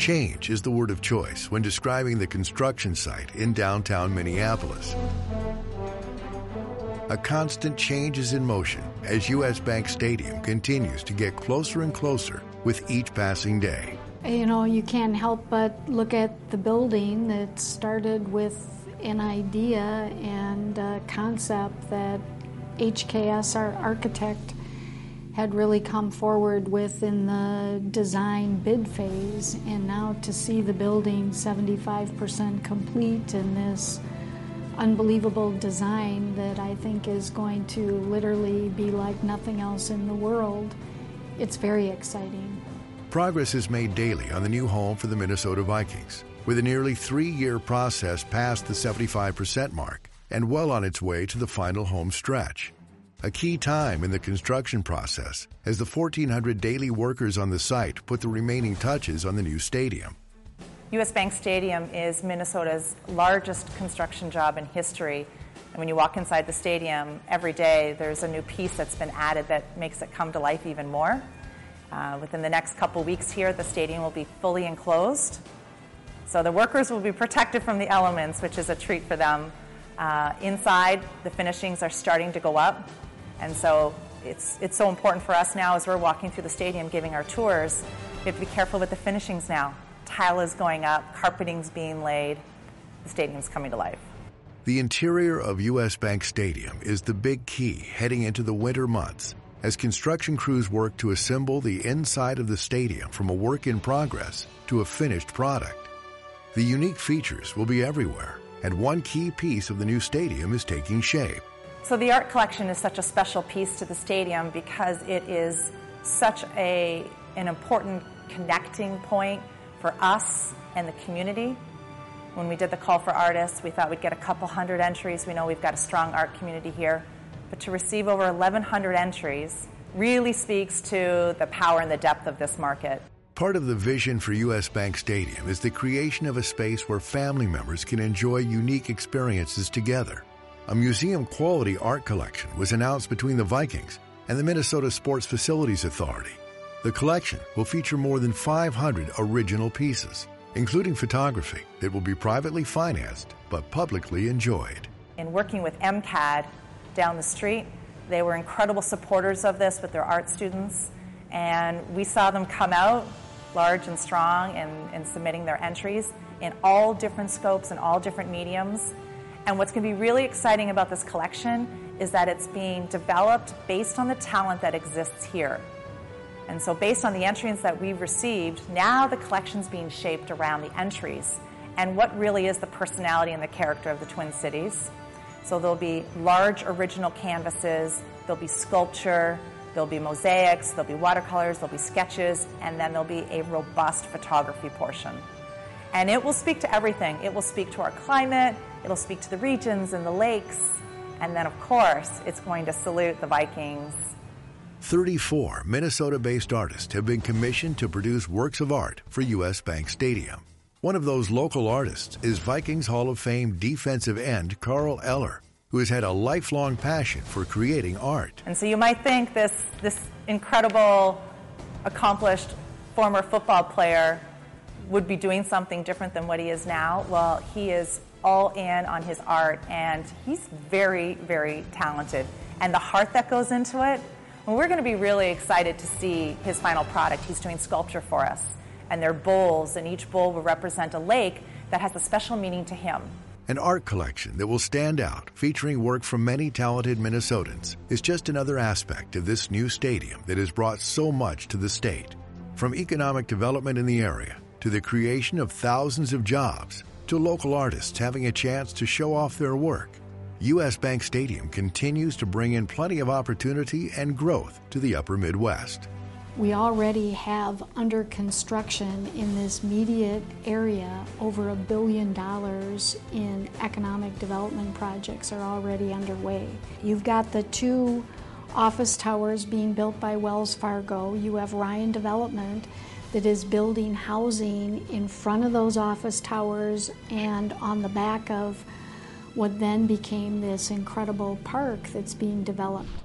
Change is the word of choice when describing the construction site in downtown Minneapolis. A constant change is in motion as U.S. Bank Stadium continues to get closer and closer with each passing day. You know, you can't help but look at the building that started with an idea and a concept that HKS, our architect, had really come forward with in the design bid phase, and now to see the building 75% complete in this unbelievable design that I think is going to literally be like nothing else in the world, it's very exciting. Progress is made daily on the new home for the Minnesota Vikings, with a nearly 3-year process past the 75% mark and well on its way to the final home stretch. A key time in the construction process as the 1,400 daily workers on the site put the remaining touches on the new stadium. U.S. Bank Stadium is Minnesota's largest construction job in history. And when you walk inside the stadium every day, there's a new piece that's been added that makes it come to life even more. Within the next couple weeks here, the stadium will be fully enclosed. So the workers will be protected from the elements, which is a treat for them. Inside, the finishings are starting to go up. And so it's so important for us now as we're walking through the stadium giving our tours. We have to be careful with the finishings now. Tile is going up, carpeting's being laid, the stadium's coming to life. The interior of U.S. Bank Stadium is the big key heading into the winter months as construction crews work to assemble the inside of the stadium from a work in progress to a finished product. The unique features will be everywhere, and one key piece of the new stadium is taking shape. So the art collection is such a special piece to the stadium because it is such an important connecting point for us and the community. When we did the call for artists, we thought we'd get a couple hundred entries. We know we've got a strong art community here. But to receive over 1,100 entries really speaks to the power and the depth of this market. Part of the vision for U.S. Bank Stadium is the creation of a space where family members can enjoy unique experiences together. A museum-quality art collection was announced between the Vikings and the Minnesota Sports Facilities Authority. The collection will feature more than 500 original pieces, including photography that will be privately financed but publicly enjoyed. In working with MCAD down the street, they were incredible supporters of this with their art students, and we saw them come out large and strong and submitting their entries in all different scopes and all different mediums. And what's going to be really exciting about this collection is that it's being developed based on the talent that exists here. And so based on the entries that we've received, now the collection's being shaped around the entries and what really is the personality and the character of the Twin Cities. So there'll be large original canvases, there'll be sculpture, there'll be mosaics, there'll be watercolors, there'll be sketches, and then there'll be a robust photography portion. And it will speak to everything. It will speak to our climate, it'll speak to the regions and the lakes, and then of course, it's going to salute the Vikings. 34 Minnesota-based artists have been commissioned to produce works of art for U.S. Bank Stadium. One of those local artists is Vikings Hall of Fame defensive end Carl Eller, who has had a lifelong passion for creating art. And so you might think this incredible, accomplished former football player would be doing something different than what he is now. Well, he is all in on his art, and he's very, very talented. And the heart that goes into it, well, we're going to be really excited to see his final product. He's doing sculpture for us, and they're bowls, and each bowl will represent a lake that has a special meaning to him. An art collection that will stand out, featuring work from many talented Minnesotans, is just another aspect of this new stadium that has brought so much to the state. From economic development in the area, to the creation of thousands of jobs, to local artists having a chance to show off their work, U.S. Bank Stadium continues to bring in plenty of opportunity and growth to the upper Midwest. We already have under construction in this immediate area over $1 billion in economic development projects are already underway. You've got the 2 office towers being built by Wells Fargo. You have Ryan Development that is building housing in front of those office towers and on the back of what then became this incredible park that's being developed.